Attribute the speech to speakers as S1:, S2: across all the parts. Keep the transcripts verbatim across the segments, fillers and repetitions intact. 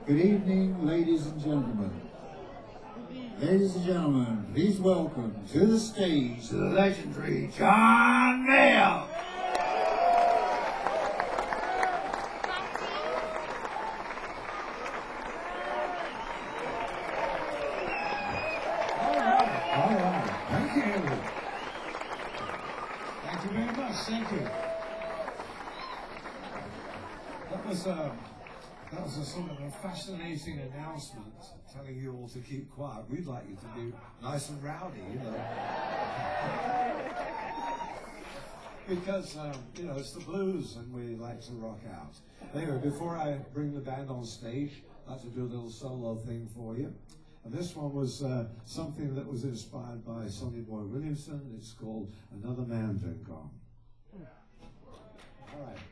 S1: Good evening, ladies and gentlemen. Ladies and gentlemen, please welcome to the stage the legendary John Mayall. All right, all right. Thank you. Thank you very much. Thank you. That was uh, that was a sort of a fascinating announcement telling you all to keep quiet. We'd like you to be nice and rowdy, you know. Because, um, you know, it's the blues and we like to rock out. Anyway, before I bring the band on stage, I'd like to do a little solo thing for you. And this one was uh, something that was inspired by Sonny Boy Williamson. It's called Another Man Done Gone. All right.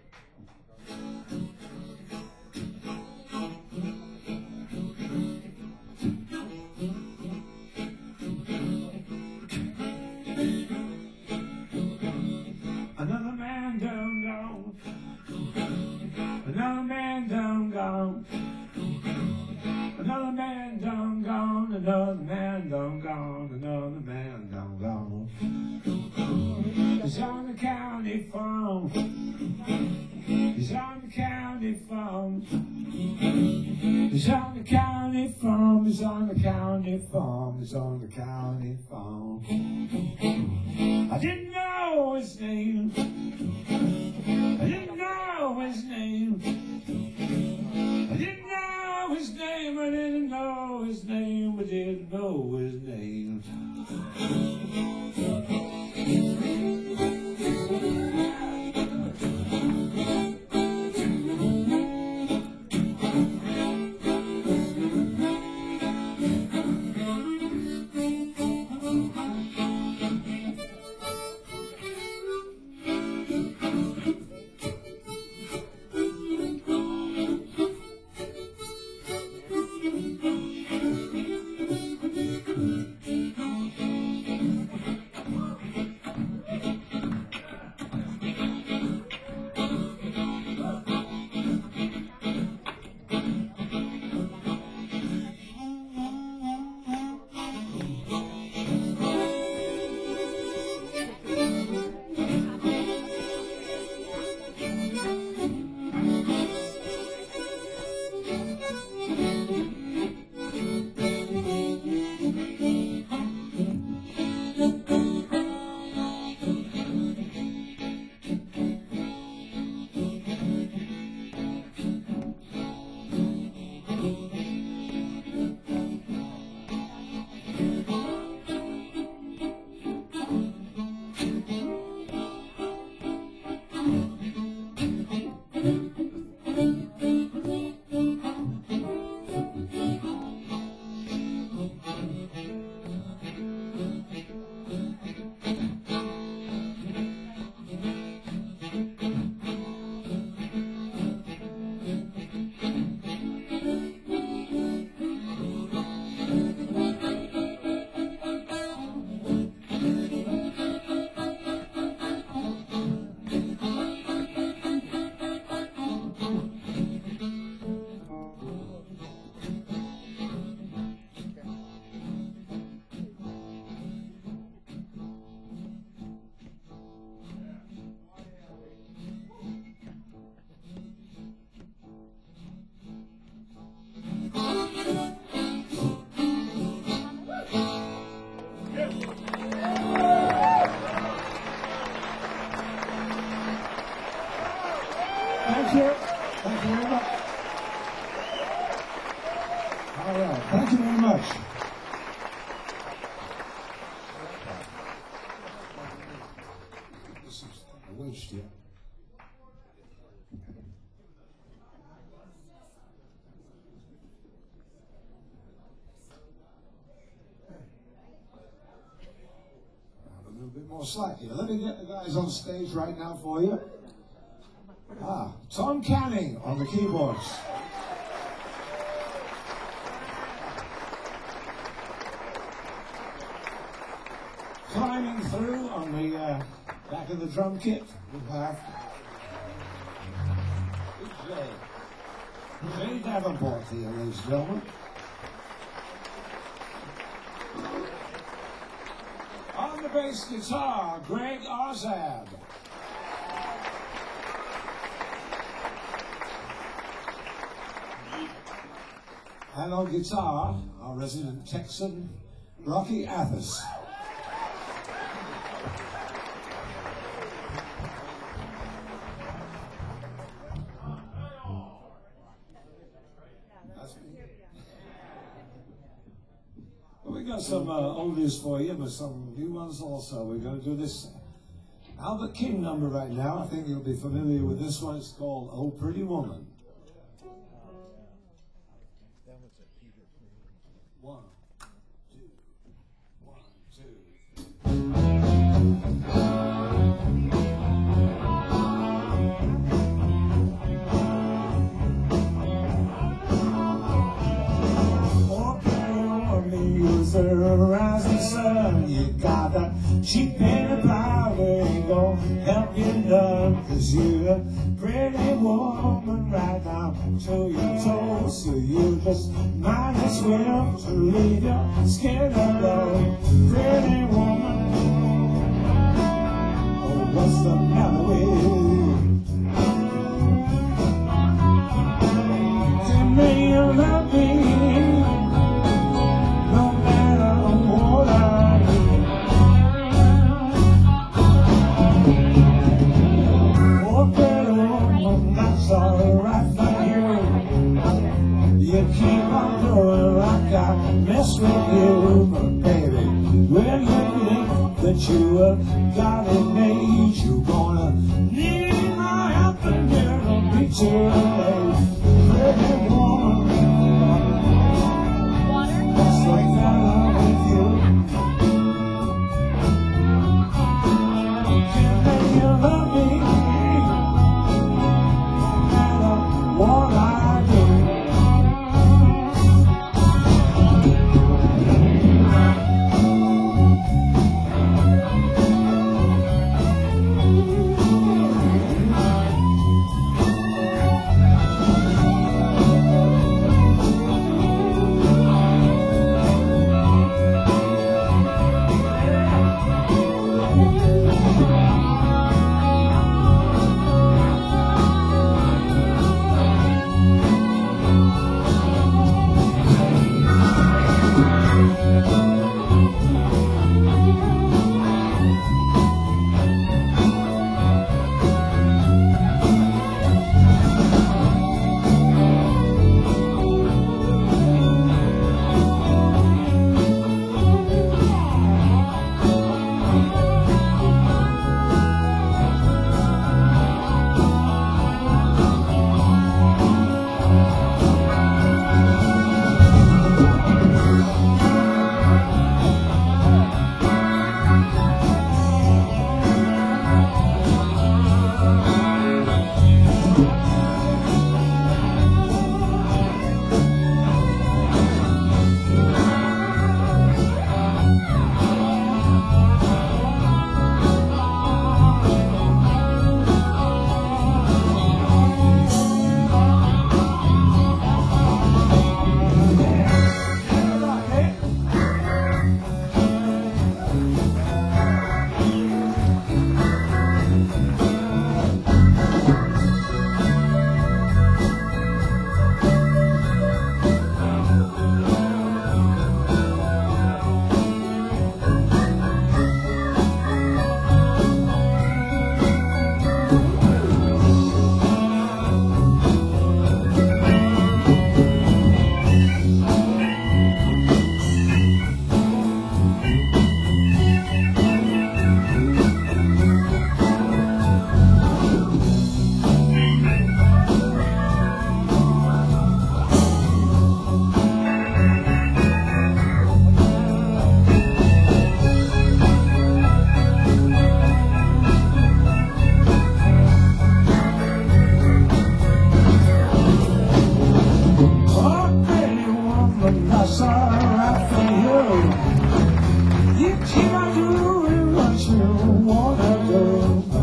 S1: Another man done gone. Another man done gone. Another man done gone. Another man done gone. Another man done gone. He's on the county farm. He's on the county farm. He's on the county farm. He's on the county farm. He's on the county farm. I didn't know his name. I didn't know his name. I didn't know his name. I didn't know his name. I didn't know his name. Thank you. Thank you very much. All right. Thank you very much. This is a waste here. A little bit more slack here. Let me get the guys on stage right now for you. Ah, Tom Canning on the keyboards. Climbing through on the uh, back of the drum kit, we have Jay. Jay Lee Davenport here, ladies and gentlemen. On the bass guitar, Greg Orzab. And on guitar, our resident Texan, Rocky Athas. That's me. Well, we got some uh, oldies for you, but some new ones also. We're going to do this Albert King number right now. I think you'll be familiar with this one. It's called Oh Pretty Woman. One, two, one, two. The rising sun, you got that cheap and powder ain't gonna help you none, cause you're a pretty woman right now to your toes, so you just might as well to leave your skin alone. Pretty woman, oh, what's the matter with you? Tell me you love me. Mess with you, but baby, when you think that you have got it made, you're gonna need my help and it'll be too late. Pretty woman, what's the matter with you? Can't make you love me, no matter what I do.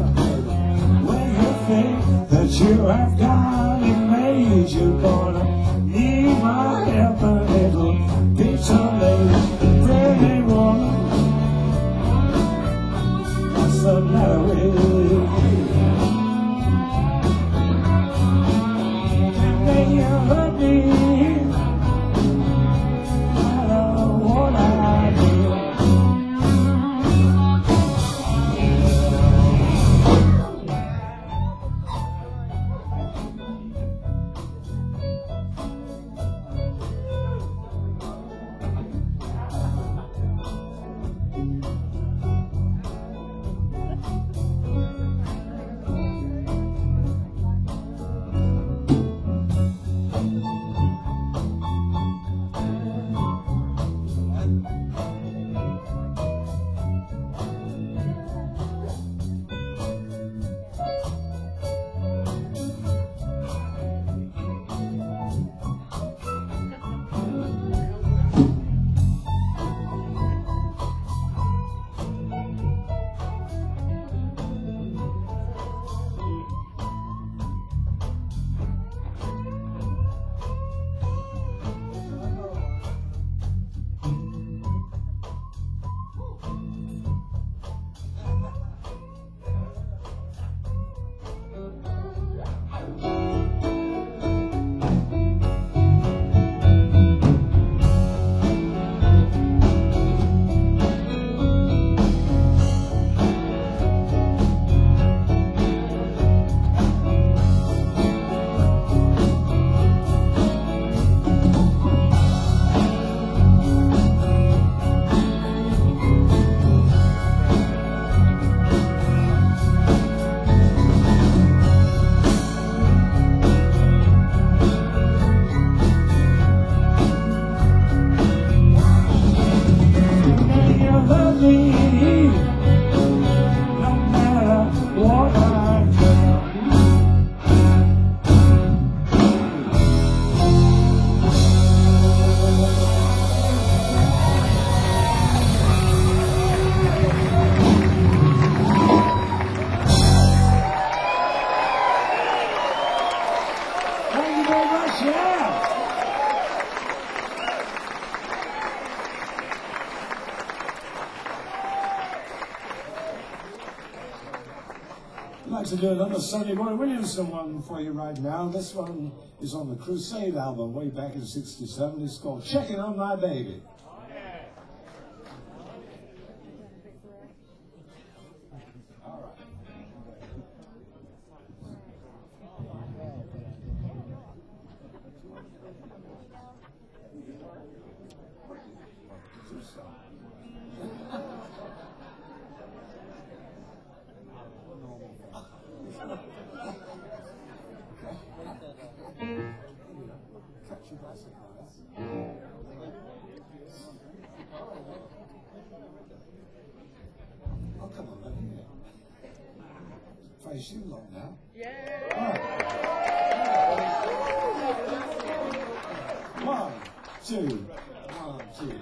S1: You have got it made, you're gonna I'd like to do another Sonny Boy Williamson one for you right now. This one is on the Crusade album way back in sixty-seven. It's called Checking on My Baby. Oh, come on, let me hear it. Try your shoe long now. Yeah. One, two, one, two.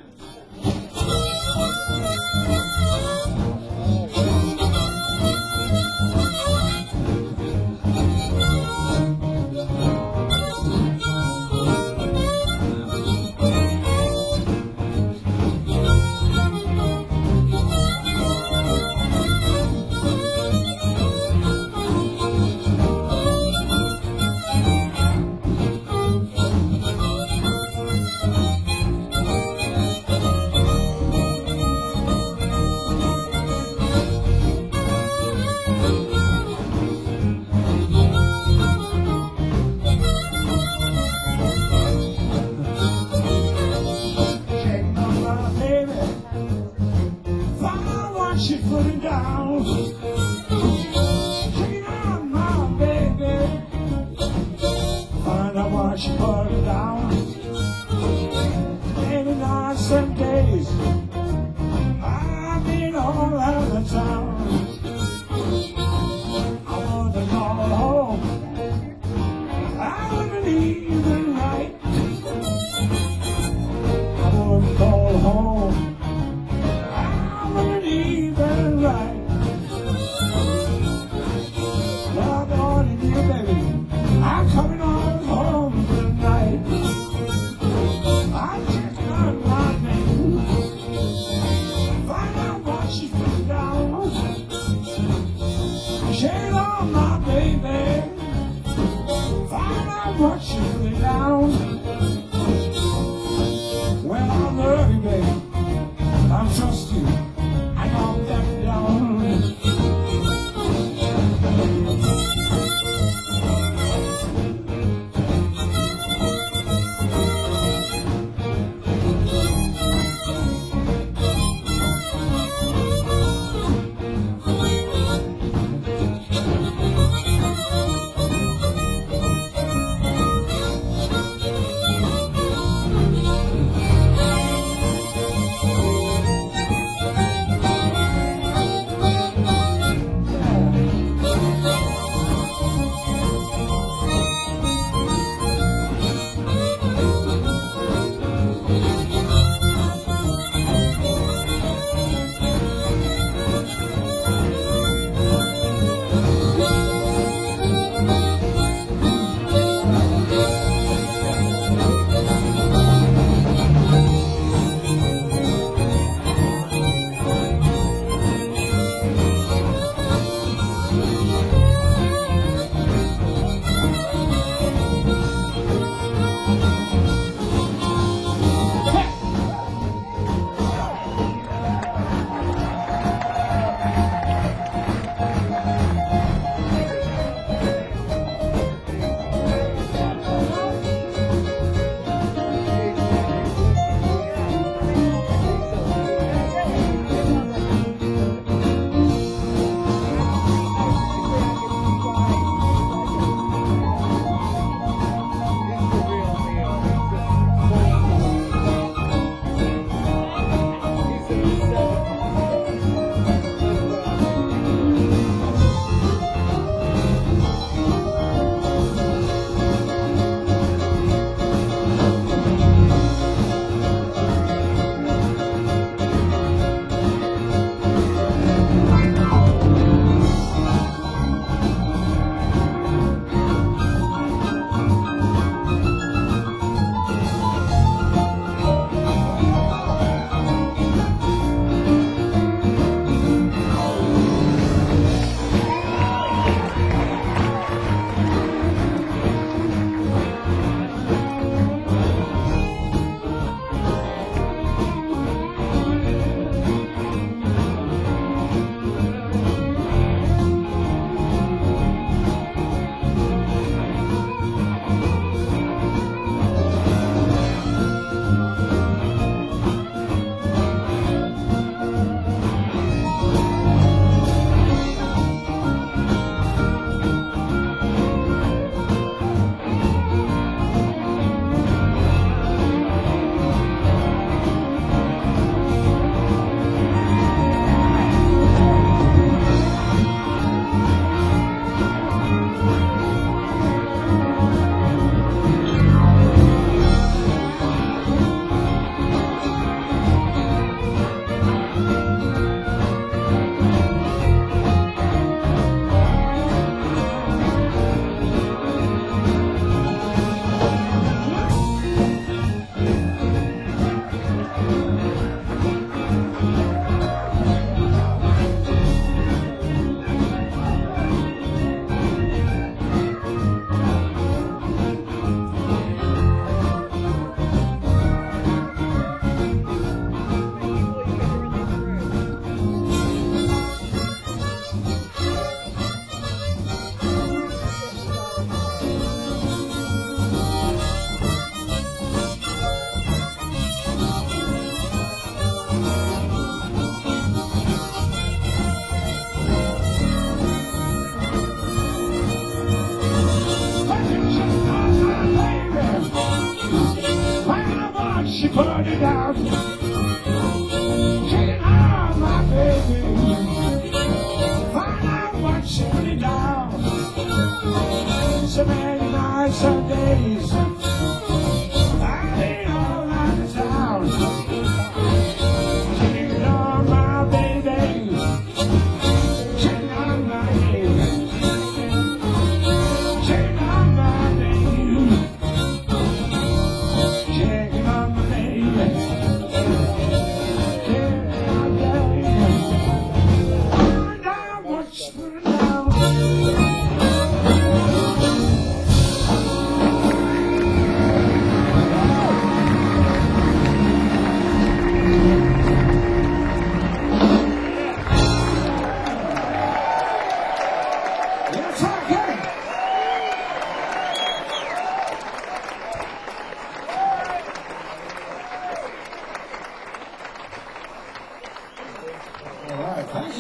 S1: She put it down. Checking on my baby. Find out why she put it down. Maybe not some days I've been all out of town. I want to go home. I wouldn't even right. I want to go home. I'm coming on home tonight.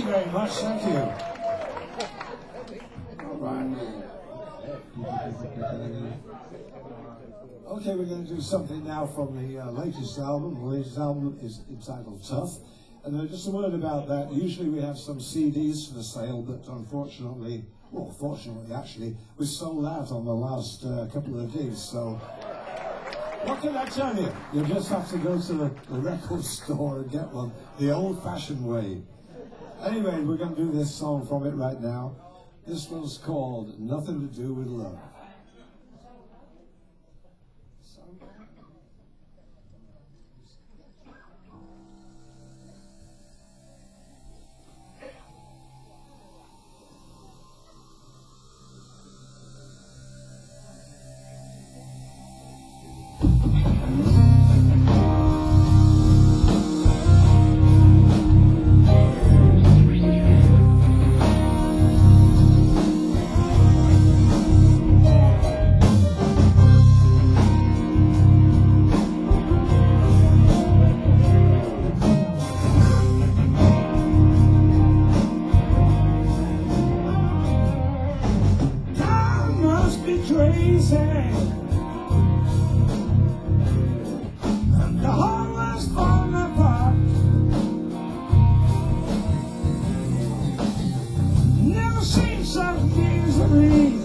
S1: you very much. Thank you. All right. Okay, we're going to do something now from the uh, latest album. The latest album is entitled Tough. And uh, just a word about that. Usually we have some C Ds for sale, but unfortunately, well, fortunately actually, we sold out on the last uh, couple of days. So, what can I tell you? You just have to go to the, the record store and get one the old-fashioned way. Anyway, we're going to do this song from it right now. This one's called Nothing to Do with Love. Crazy, and the whole world's falling apart. Never seen such misery,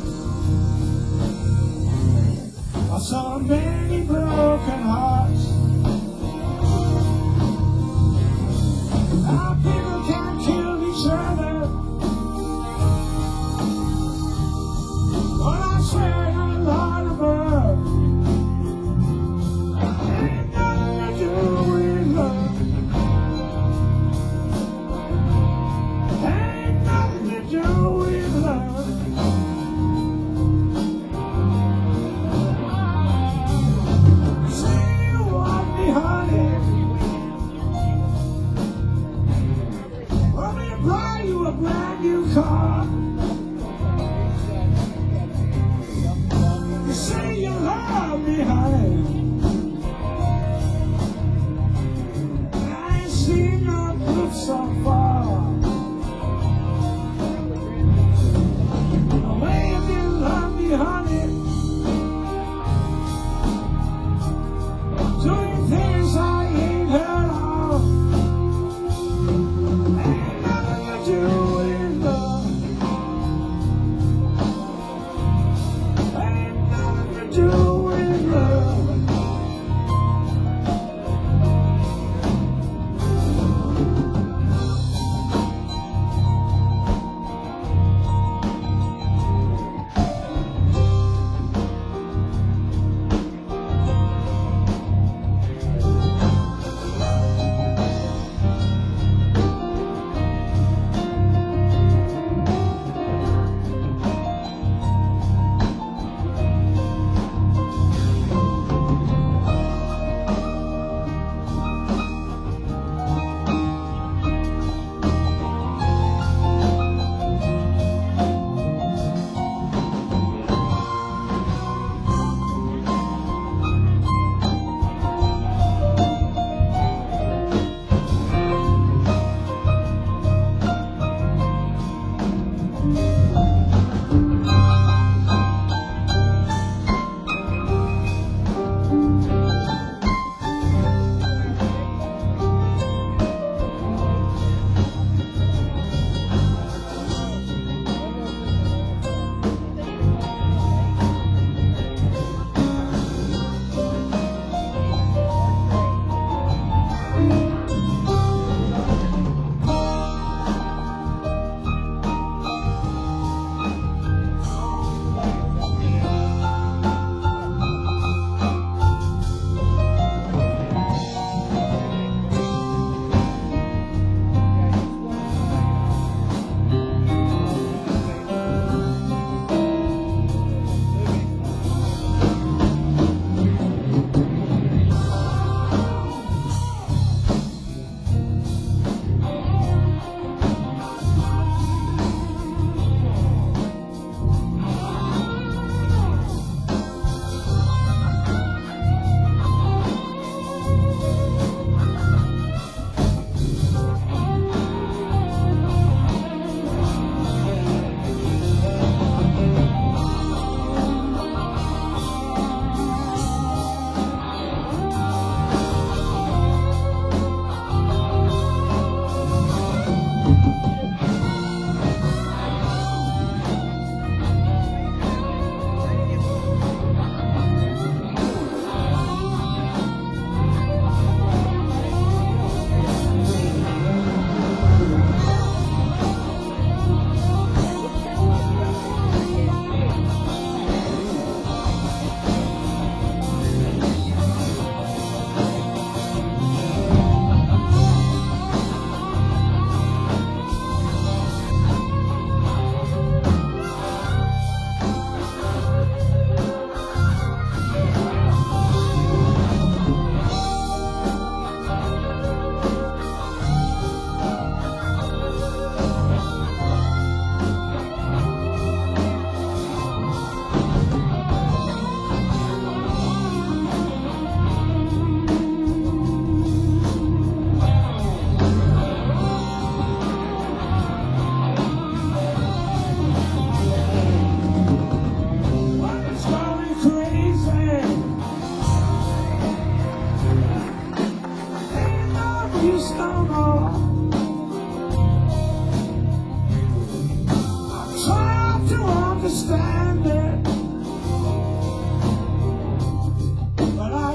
S1: I saw many broken hearts. Our people can't kill each other. Well, I swear on Lord above, ain't nothing to do with love. Ain't nothing to do with love. See you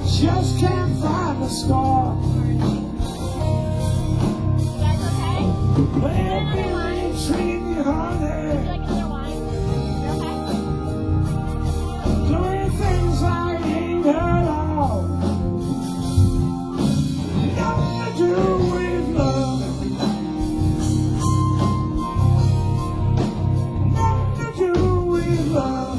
S1: Just can't find the score. Baby, you treat me honey. Doing things I ain't heard of. Nothing to do with love. Nothing to do with love.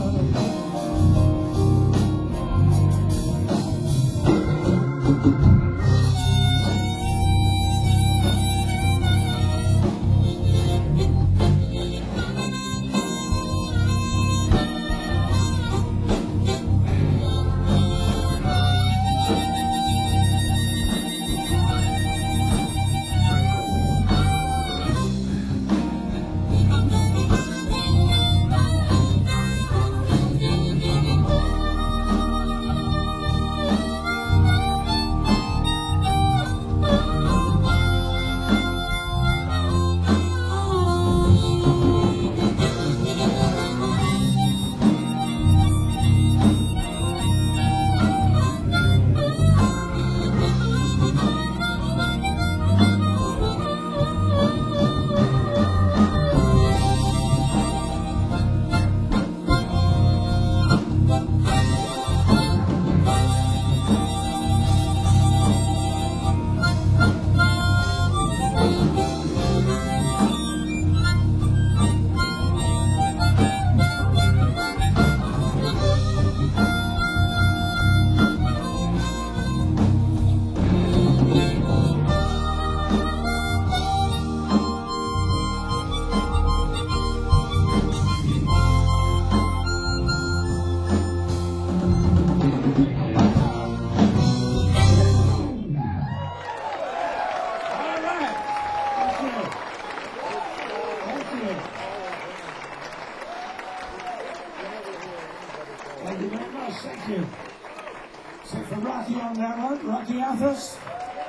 S1: Thank you very much, thank you. So for Rocky on that one, Rocky Athos.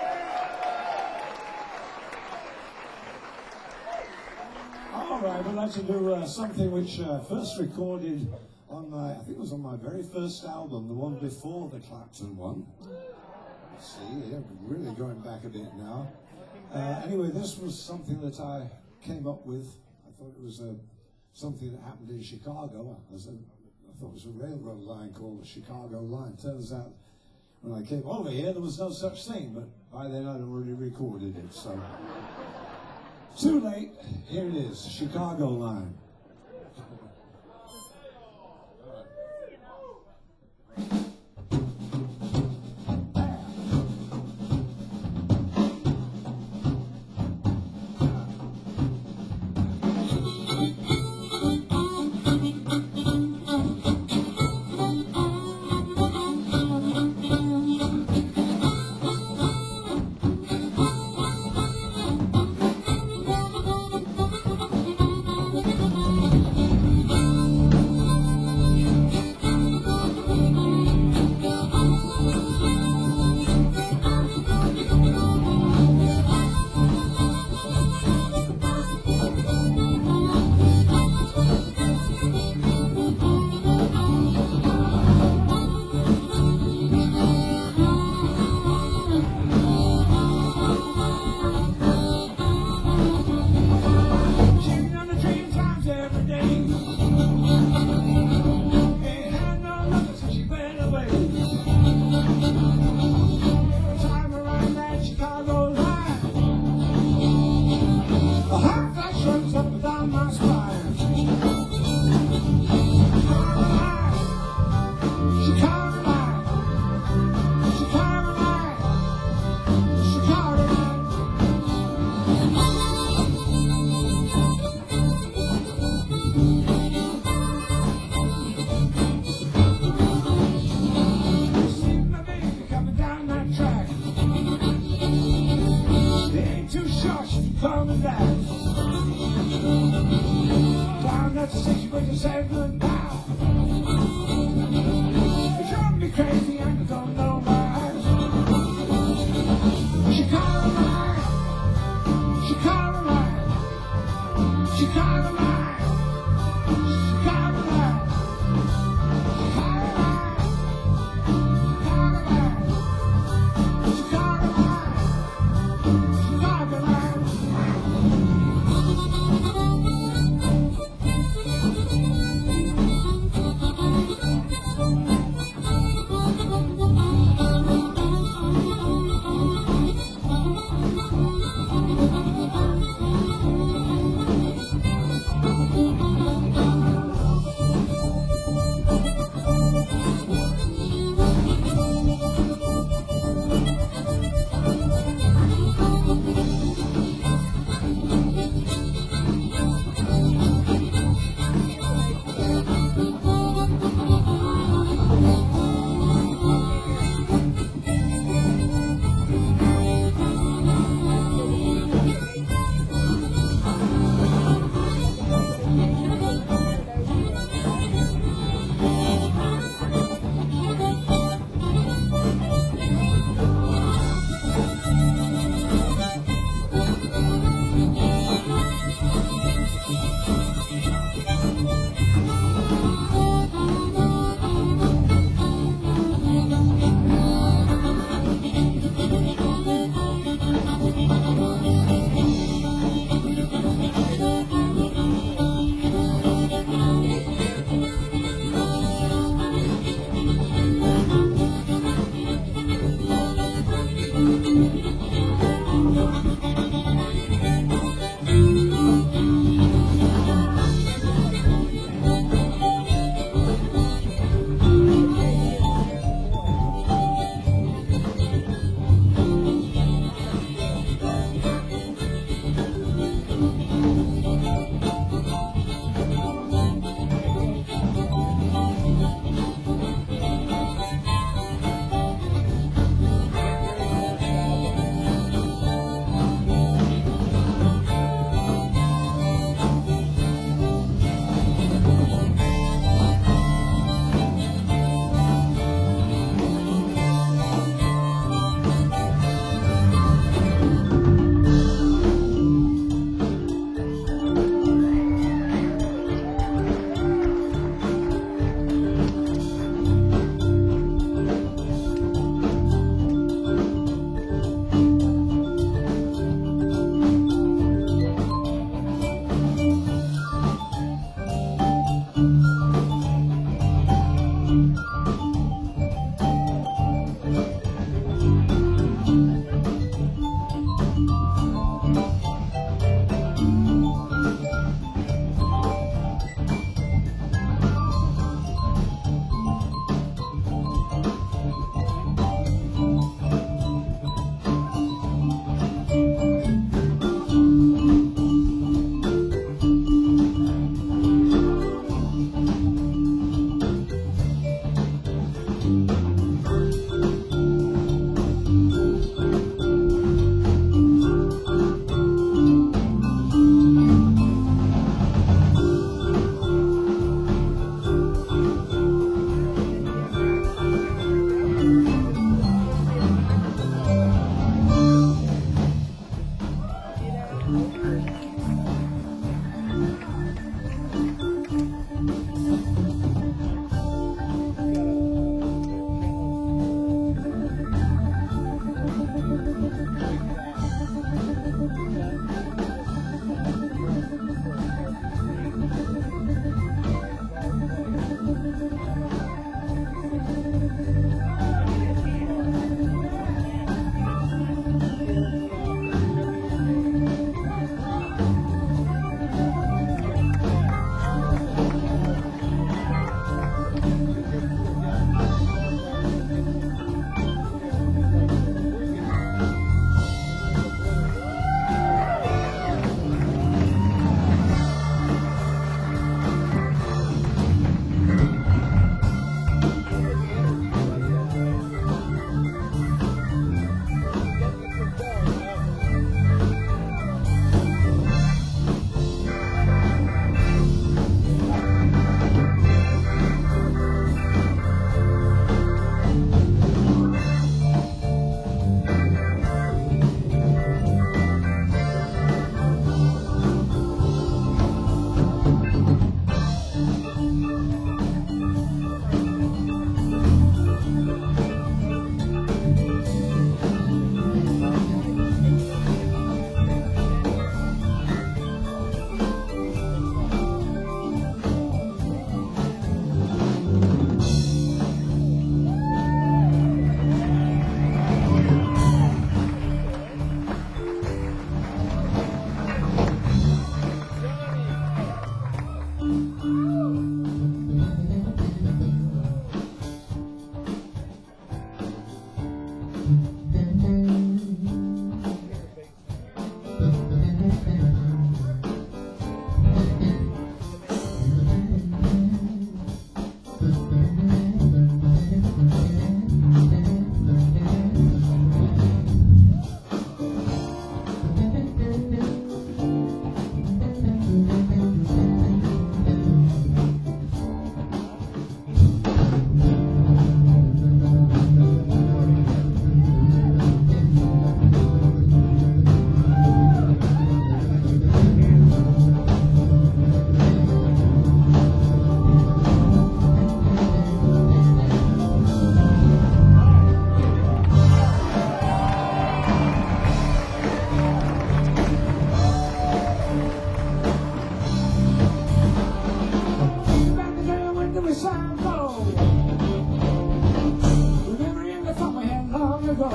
S1: All right, we'd like to do uh, something which uh, first recorded on my, I think it was on my very first album, the one before the Clapton one. Let's see, yeah, really going back a bit now. Uh, anyway, this was something that I came up with. I thought it was uh, something that happened in Chicago. As a, I thought it was a railroad line called the Chicago Line. Turns out when I came over here, there was no such thing, but by then I'd already recorded it, so. Too late, here it is, Chicago Line. Coming back down that station where you say goodbye. You drove me crazy and I don't know why. Chicago Line, Chicago Line, Chicago Line, Chicago Line, Chicago Line, Chicago Line. Chicago.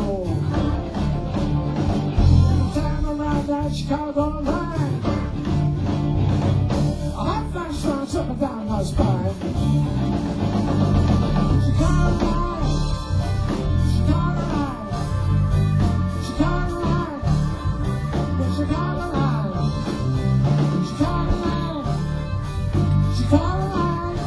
S1: Every time around that Chicago line, a hot flash runs up and down my spine. Chicago line, Chicago line, Chicago line, the Chicago line, Chicago line, Chicago line.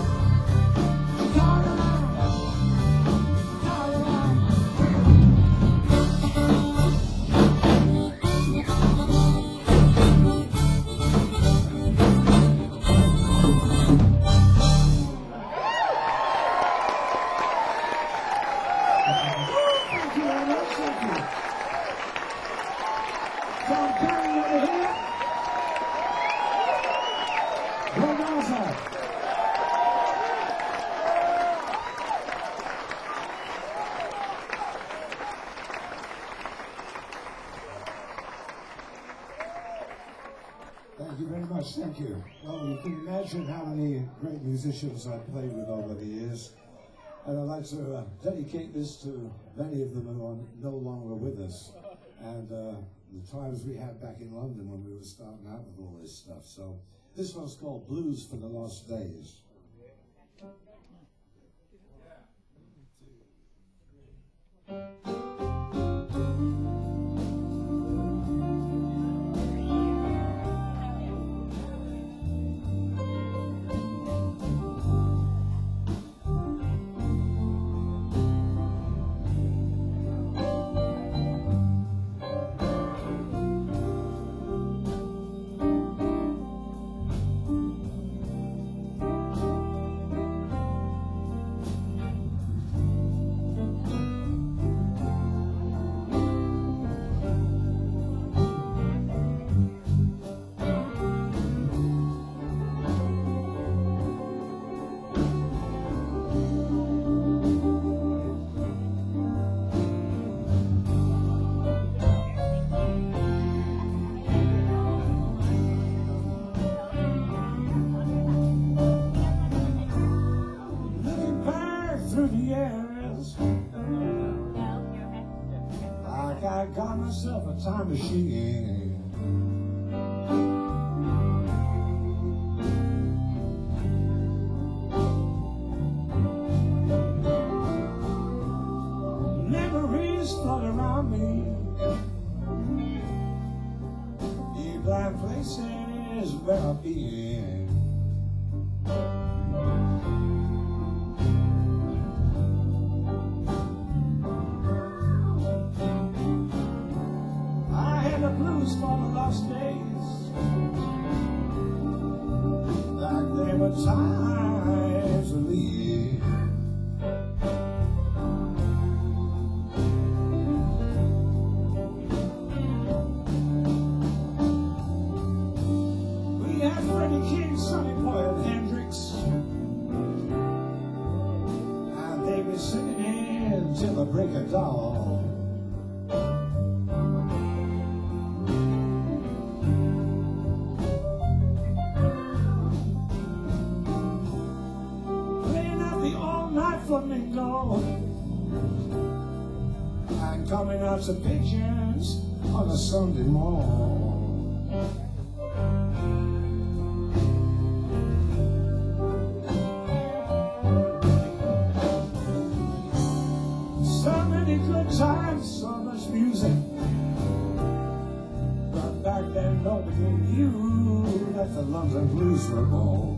S2: Thank you very much, thank you. Well, you can imagine how many great musicians I've played with over the years. And I'd like to uh, dedicate this to many of them who are no longer with us. And uh, the times we had back in London when we were starting out with all this stuff. So this one's called Blues for the Lost Days. I got myself a time machine. Memories flood around me, the blind places where I've been. Blues for the lost days, like they were times to leave. We had Freddie King, Sonny Boy, and Hendrix, and they be singing it till the break of dawn. Flamingo, and coming out to pictures on a Sunday morning. So many good times, so much music, but back then nobody knew that the London Blues were born.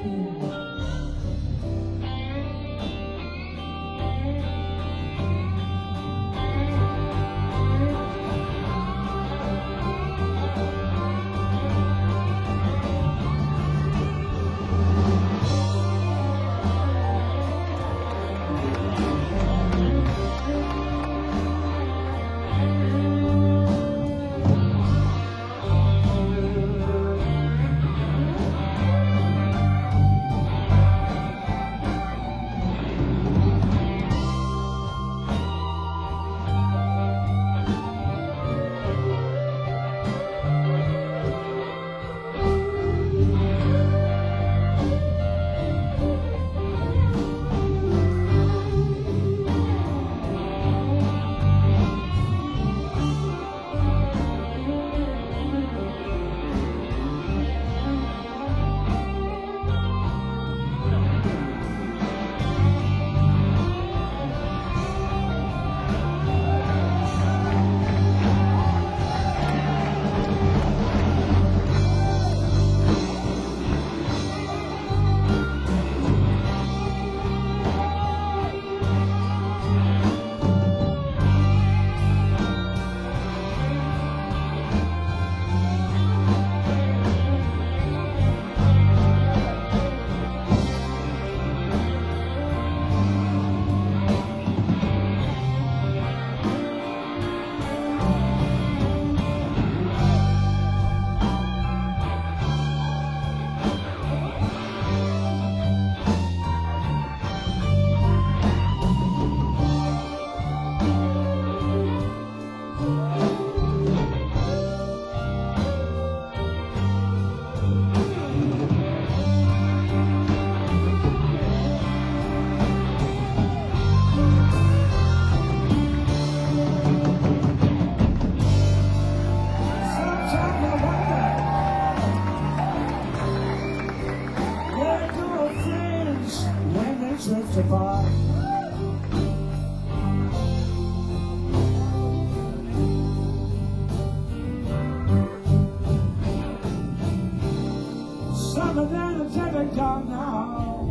S1: apart. Some of them are dead and gone now,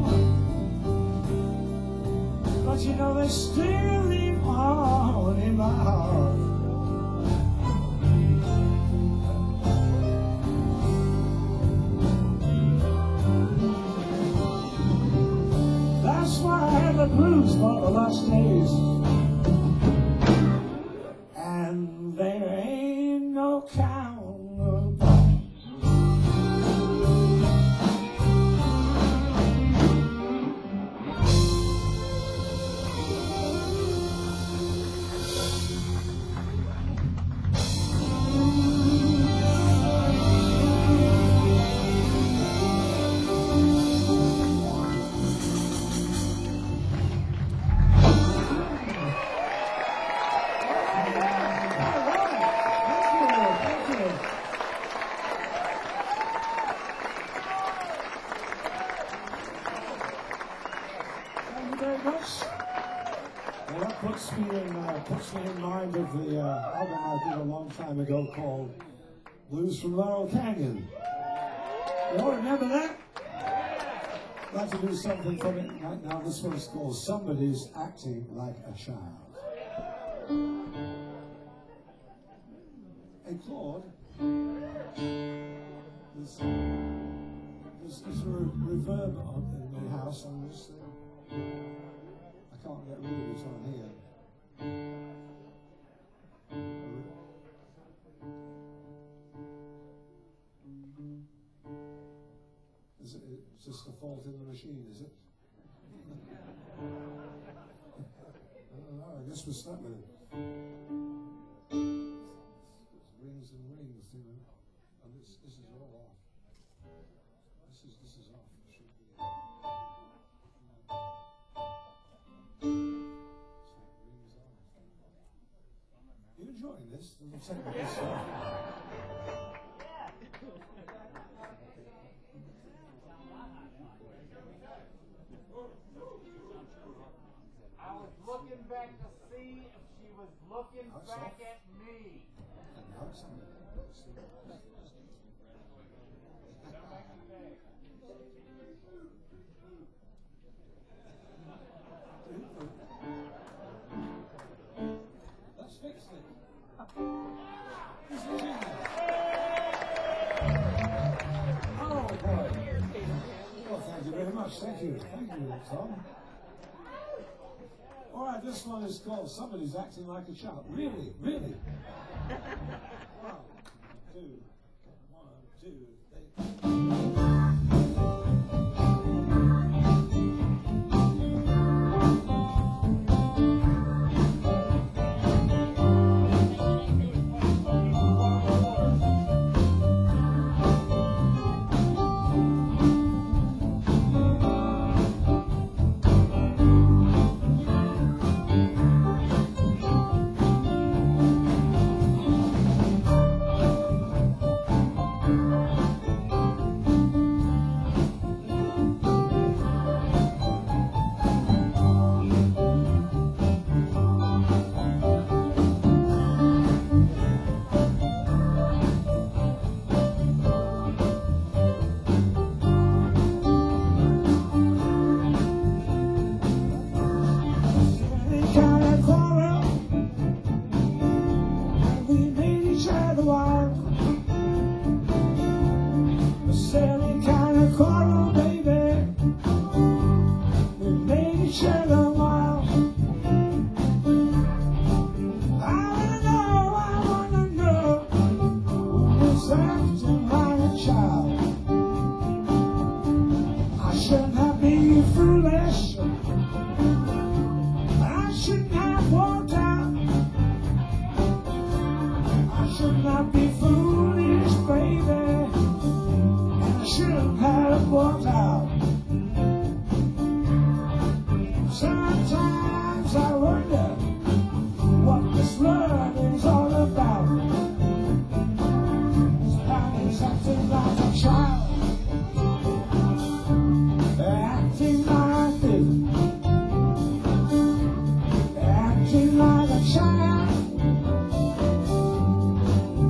S1: but you know they still live on in my heart. That's why I have the blues for the last days, and there ain't no counterpart. Well, that puts me in, uh, puts me in mind of the uh, album I did a long time ago called Blues from Laurel Canyon. You all remember that? I'd like to do something from it right now. This one's called Somebody's Acting Like a Child. Hey, Claude, there's, there's, there's a re reverb on in my house on this thing. I can't get rid of it on here. Is it, it's just a fault in the machine, is it? I don't know, I guess we're stuck with it. It rings and rings, you know. And this, this is all off. This is, this is off. It should be. You enjoying this? Doesn't sound like this stuff.
S3: I was looking back to see if she was looking
S2: That's
S3: back
S2: off.
S3: at me.
S2: And now it's on. very much. Thank you. Thank you, Tom. All right, this one is called Somebody's Acting Like a Child. Really, really. One, two, one, two, three. Sometimes I wonder what this love is all about. Somebody's acting like a child, acting like this, acting like a child,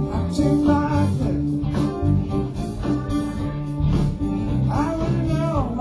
S2: acting like this. I wanna know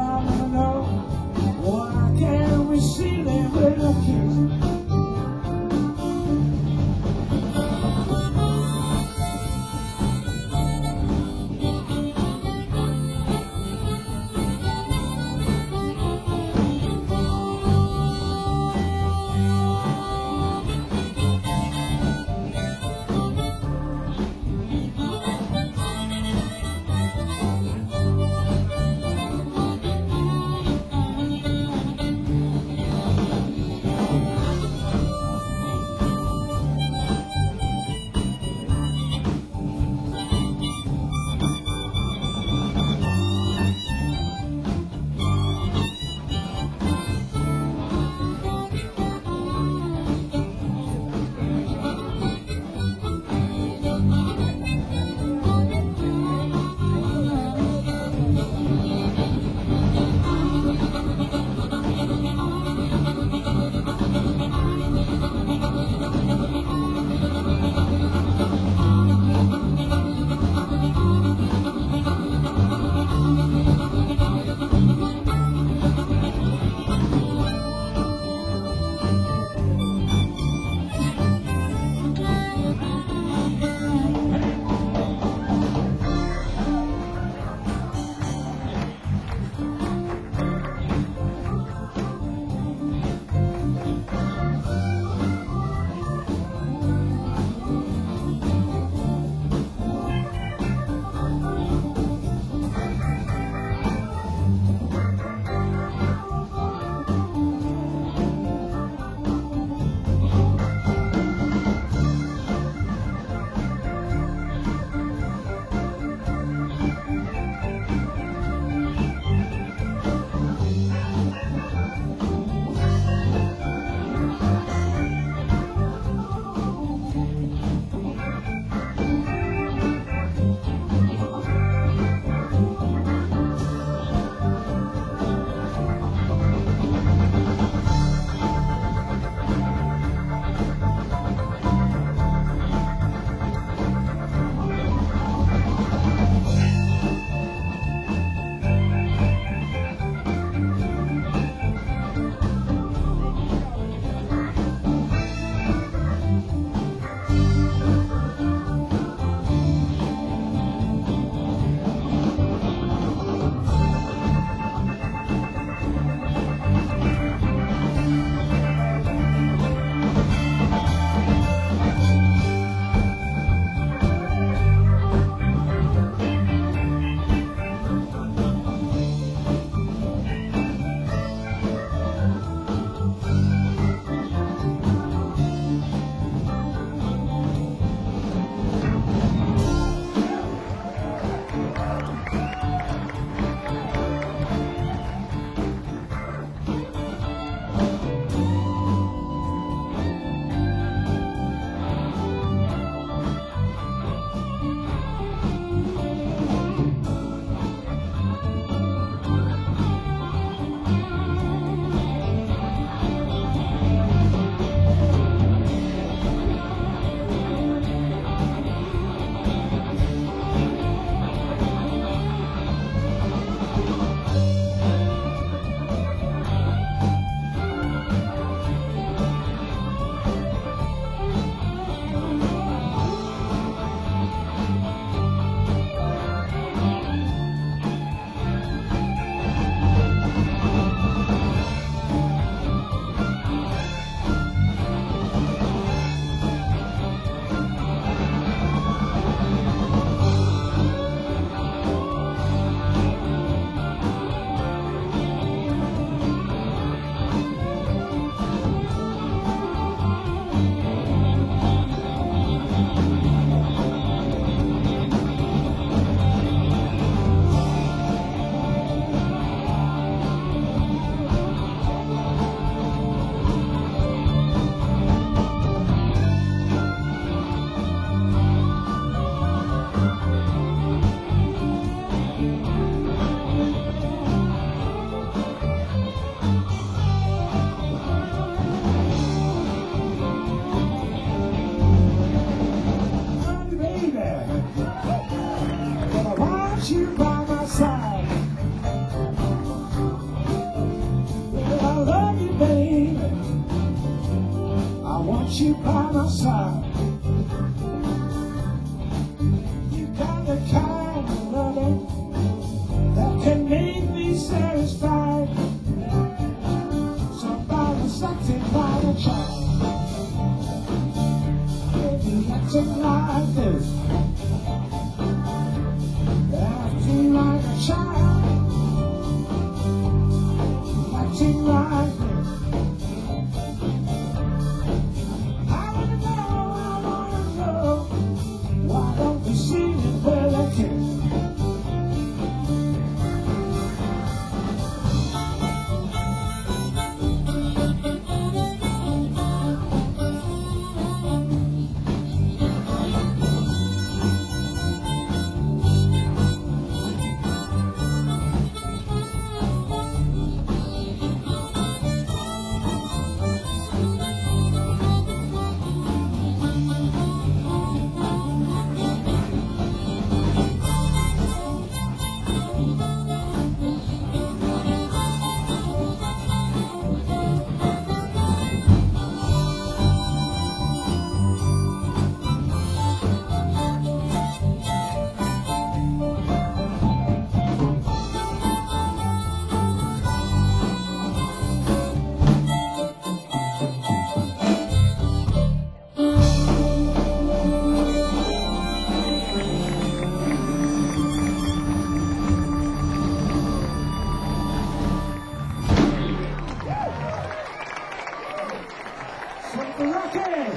S2: Jackie.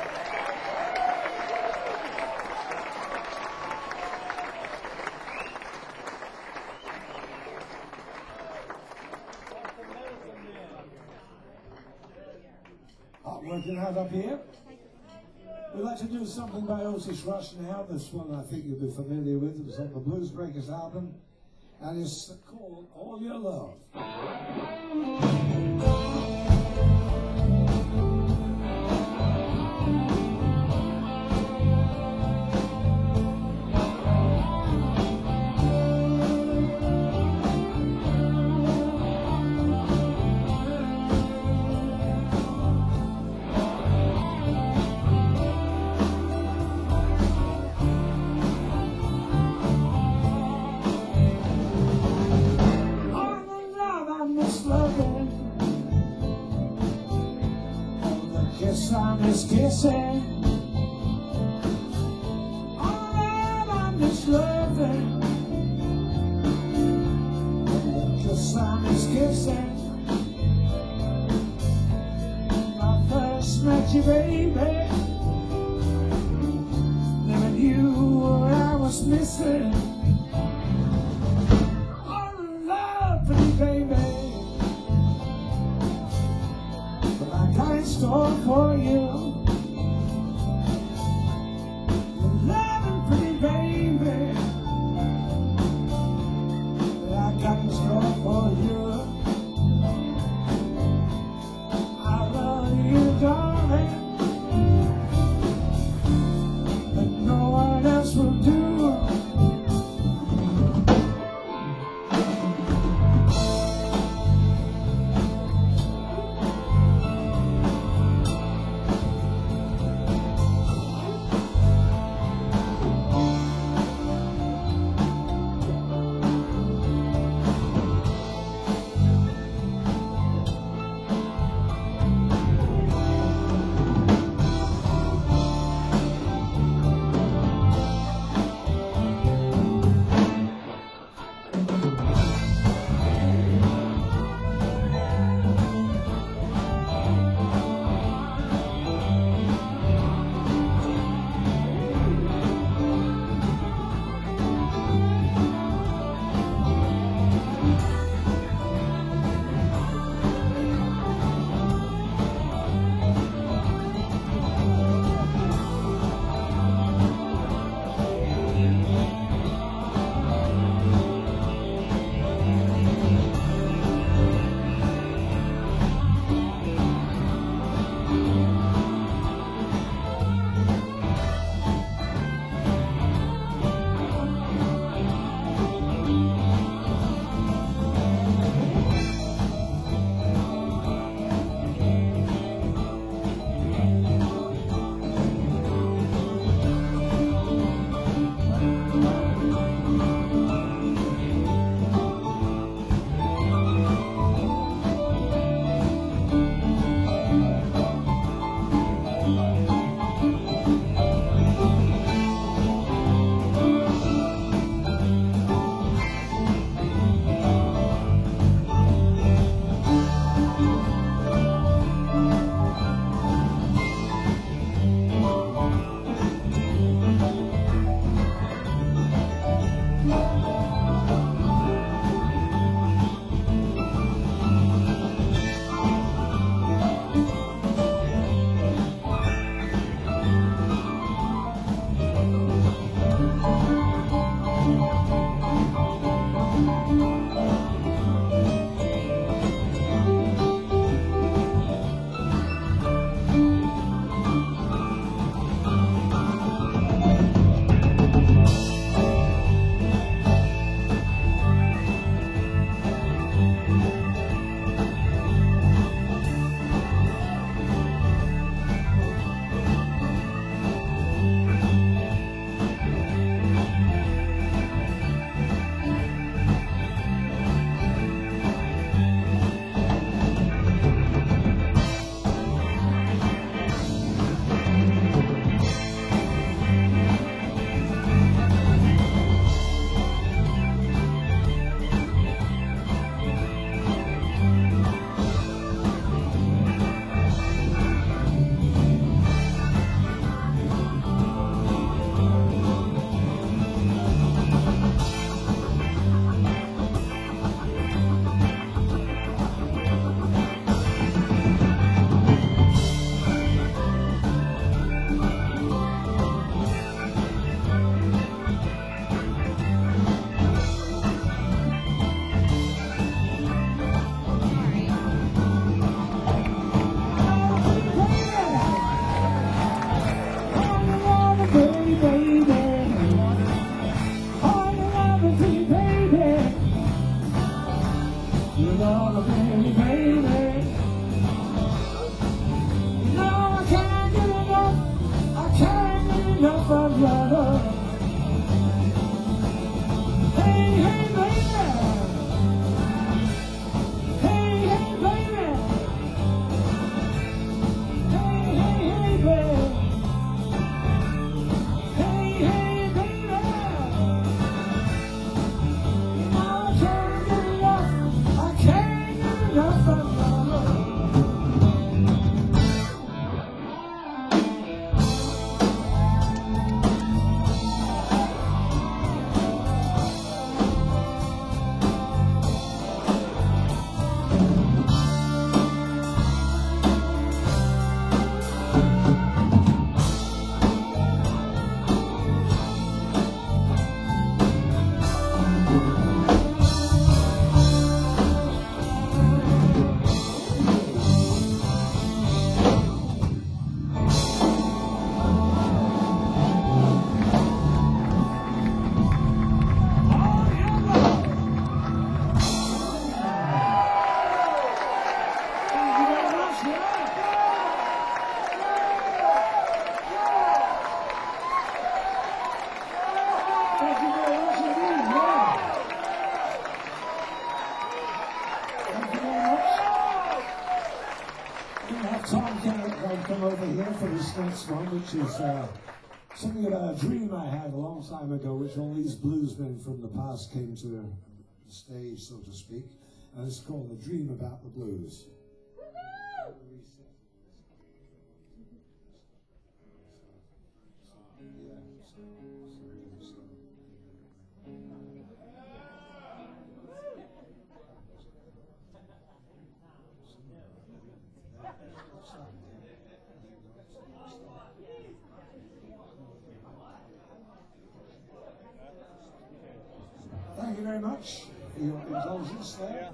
S2: Hot working out up here. We'd like to do something by Otis Rush now. This one I think you'll be familiar with. It was on the Blues Breakers album, and it's called All Your Love. I'm just kissing. All that I'm just loving. Cause I'm just kissing. When I first met you, baby, never knew what I was missing. All the love, pretty baby, but I got in store for you. Your loving pretty baby, but I got in store for you. I love you, darling, but no one else will do.
S1: another baby, baby. No, I can't get enough, I can't get enough of your love. Hey, hey, baby. Hey, hey, baby. Hey, hey, hey, baby. Hey, hey, baby. No, I can't get enough, I can't get enough of your love. Tom Kennett come over here for this next one, which is uh, something about a dream I had a long time ago, which all these bluesmen from the past came to the stage, so to speak, and it's called The Dream About the Blues. Thank you very much for your indulgence there.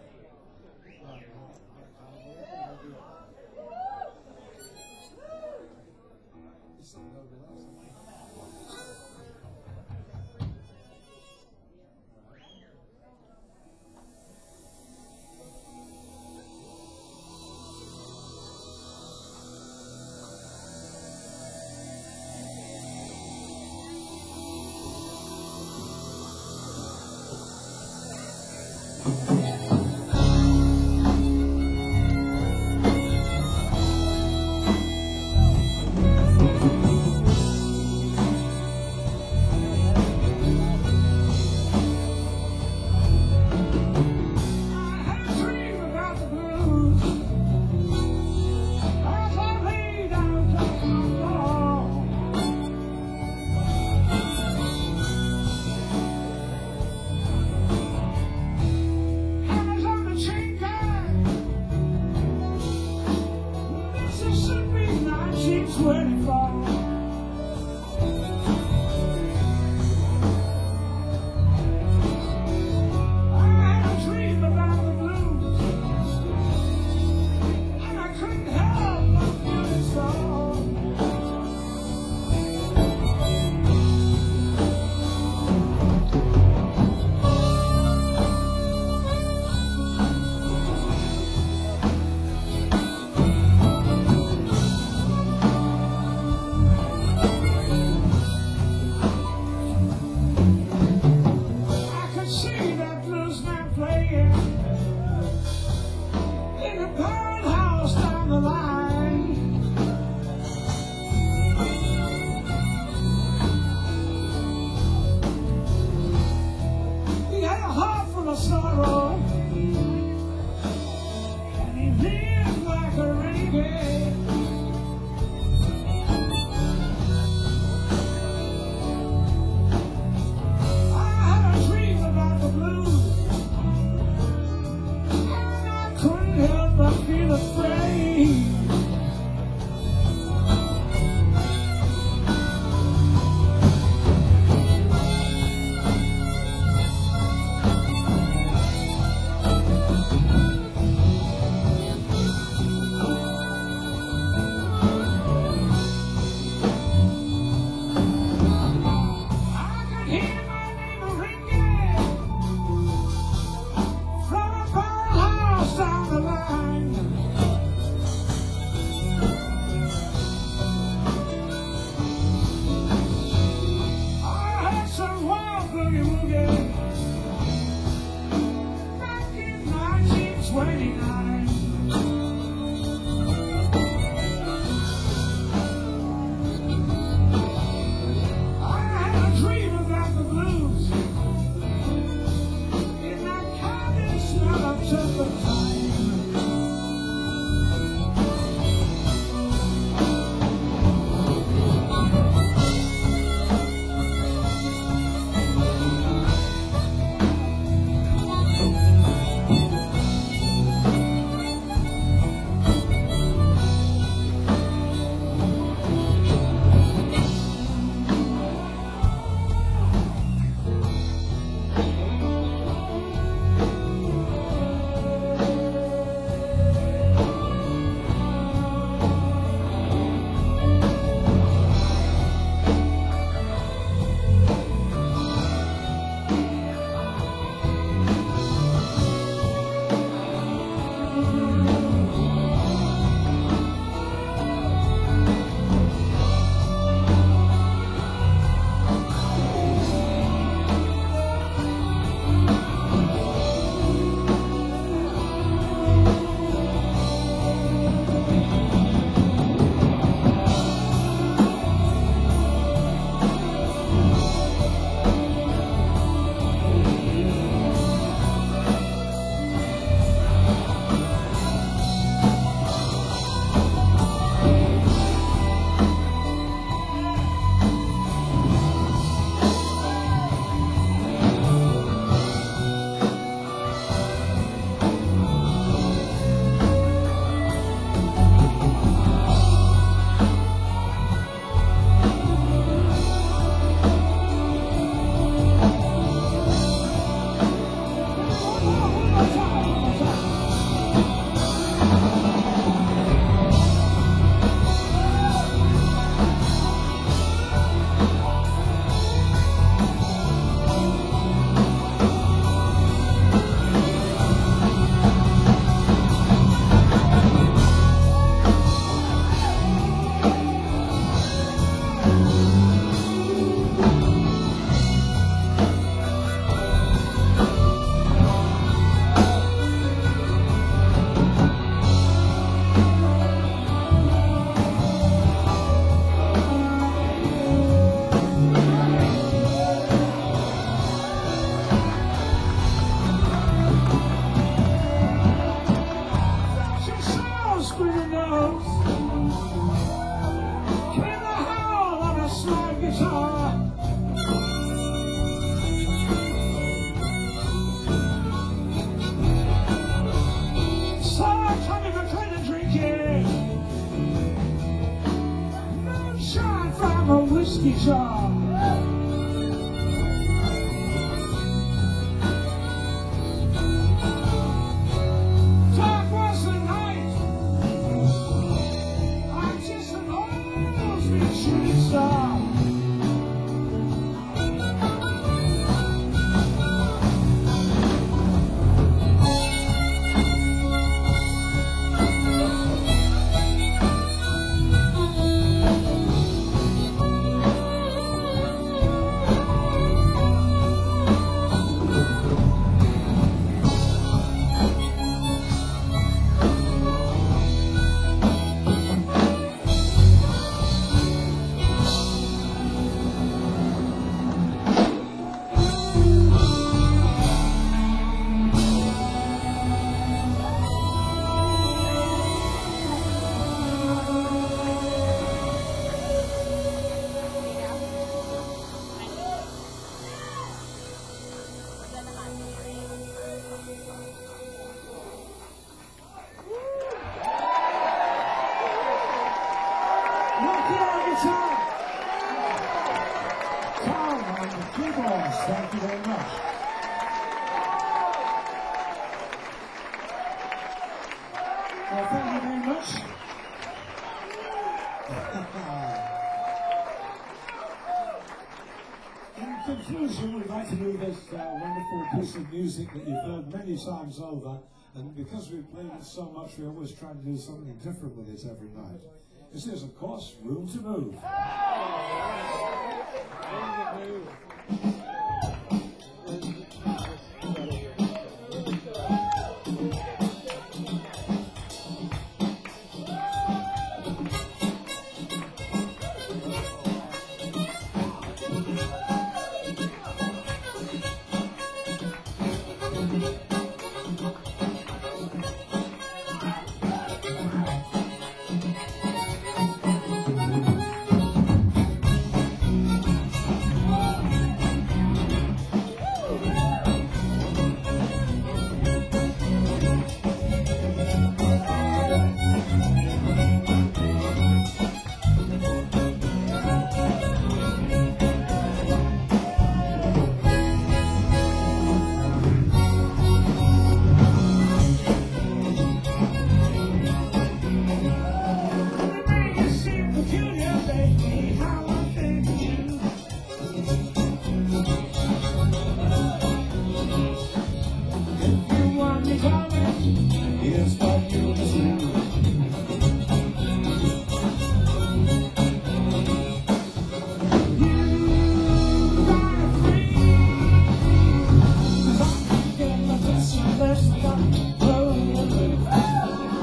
S1: twenty-nine. I had a dream about the blues in that candy smell of turpentine. Whiskey jar. Dark was the night. I'm just an old shooting star. Thank you very much. Well, thank you very much. In conclusion, we'd like to do this uh, wonderful piece of music that you've heard many times over, and because we've played it so much, we always try to do something different with it every night. This is, of course, Room to Move.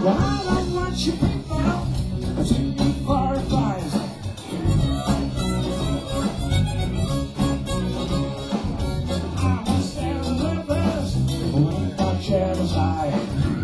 S2: Well, I don't want you people to take me for advice. I was there in the best when my chair was high.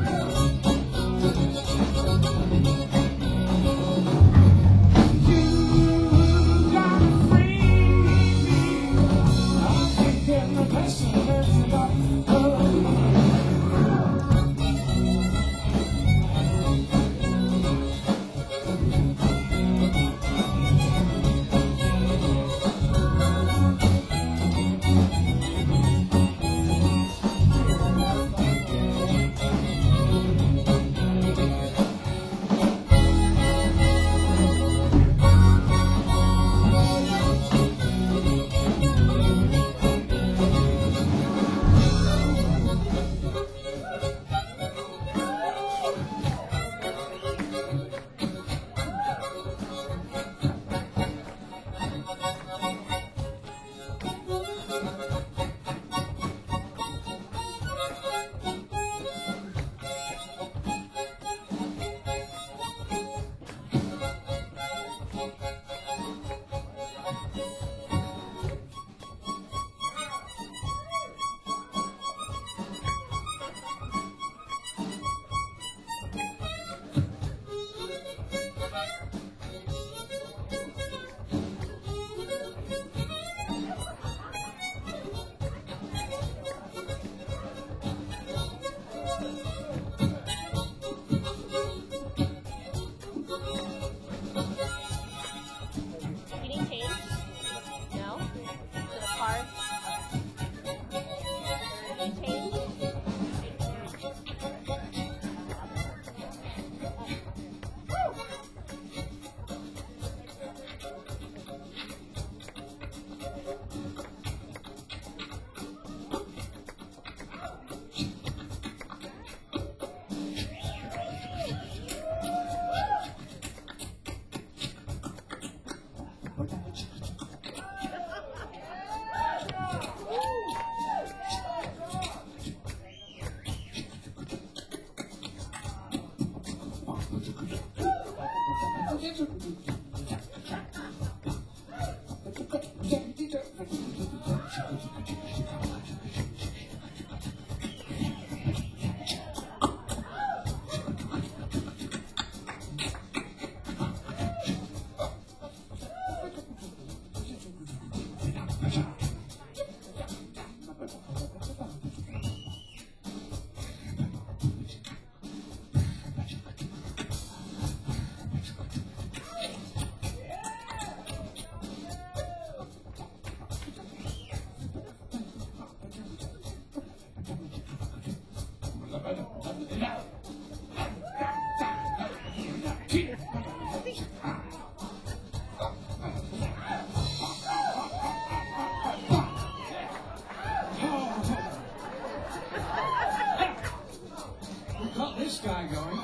S2: This guy going.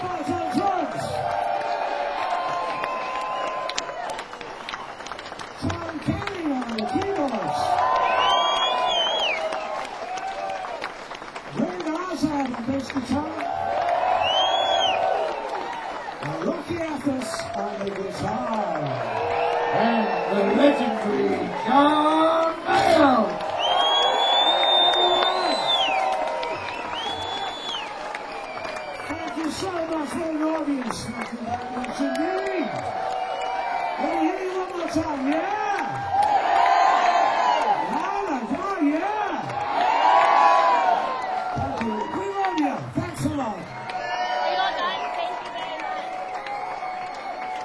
S2: Roberts on drums. John Kenny on the keyboards. Ray Garzard on bass guitar. And Rocky Athos on the guitar.
S1: And the legendary John Mayall.
S2: Thank you so much for the audience. Thank you very much indeed. Let me hear you one more time, yeah? Louder, come on, yeah? Thank you. We love you. Thanks a lot.
S4: We are done. Thank you very much.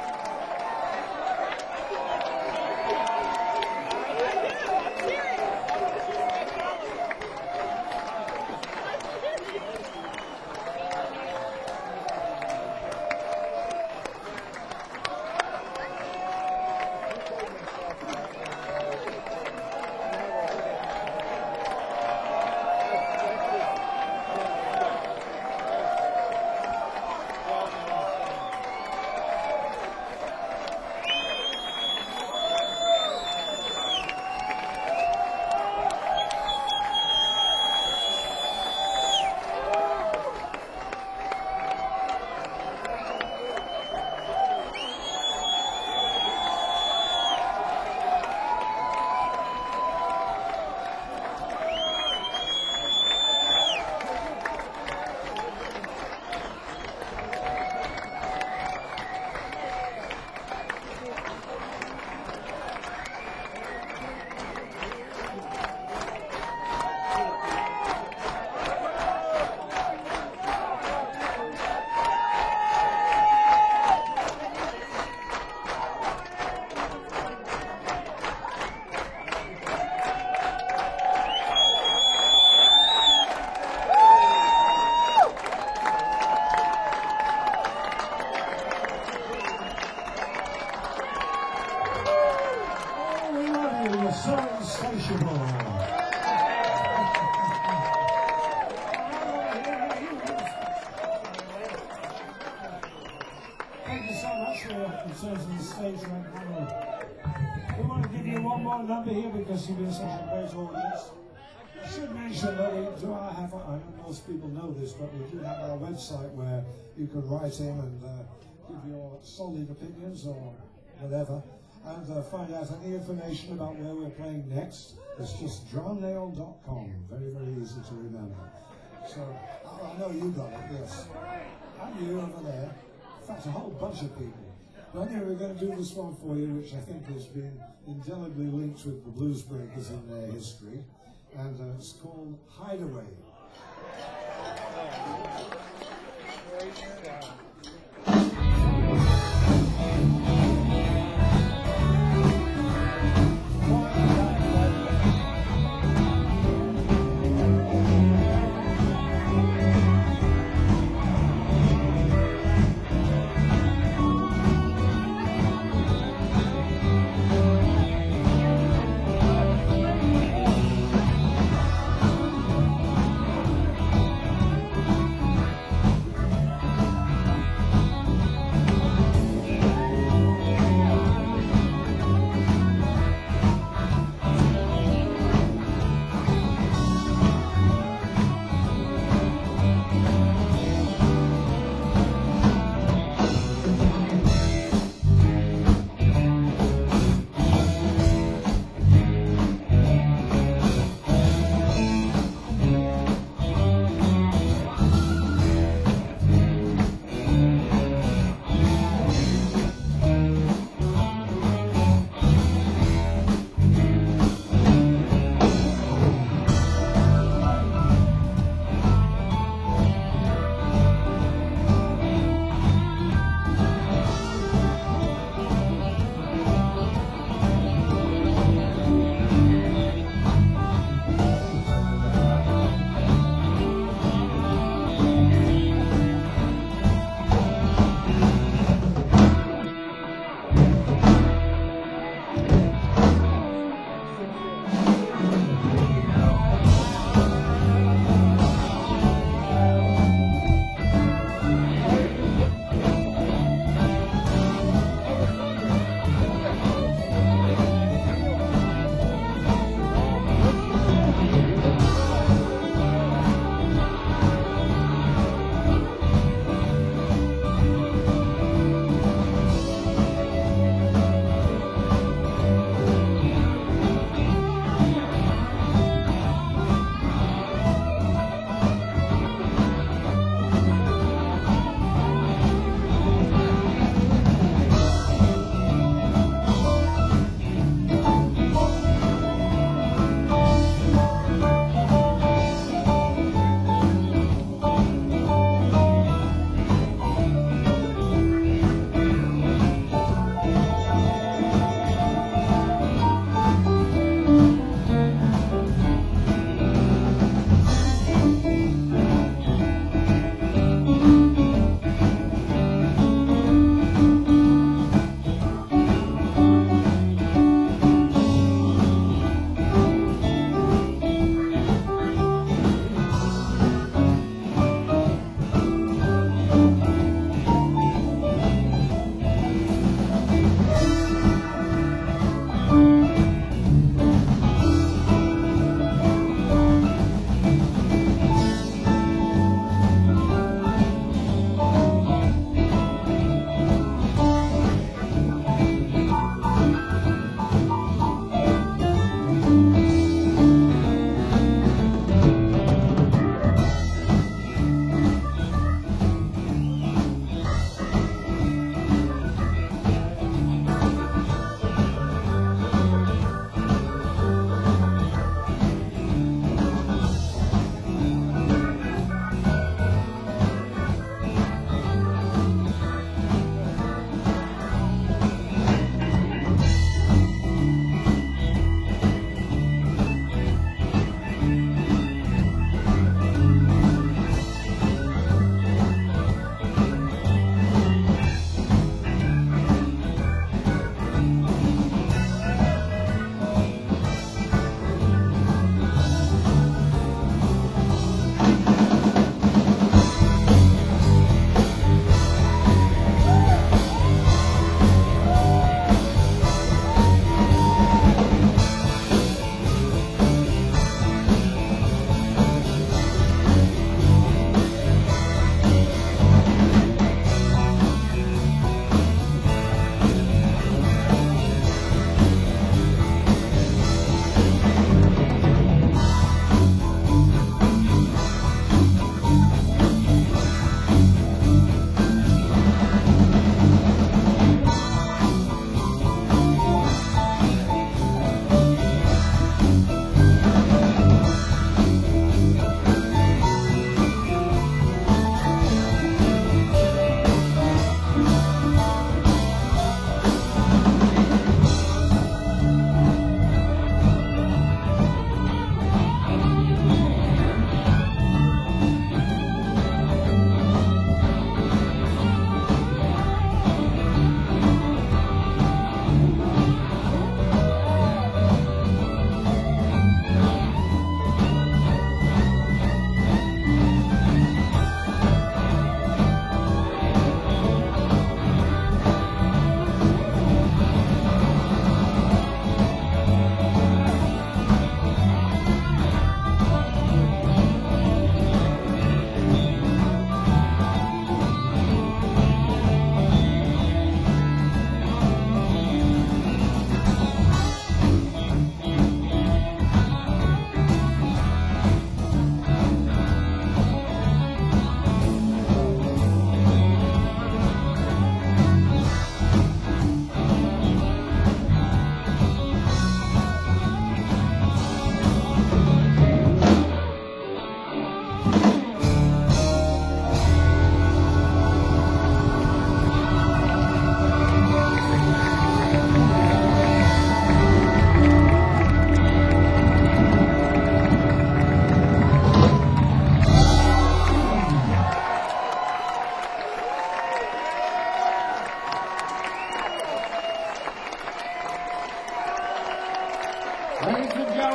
S2: Oh, we love you. You're so insatiable. Thank you so much for in terms of the stage right now. We want to give you one more number here because you've been such a great audience. I should mention that we do have, I know most people know this, but we do have our website where you can write in and uh, give your solid opinions or whatever, and uh, find out any information about where we're playing next. It's just john nail dot com. Very, very easy to remember. So, oh, I know you got it, yes. And you over there. In fact, a whole bunch of people. But anyway, we're going to do this one for you, which I think has been indelibly linked with the Blues Breakers in their history. And uh, it's called Hideaway.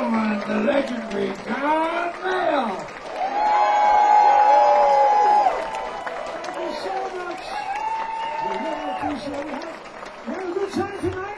S1: gentlemen, the legendary John Mayall.
S2: Thank you so much. We really appreciate it. You have a good time tonight.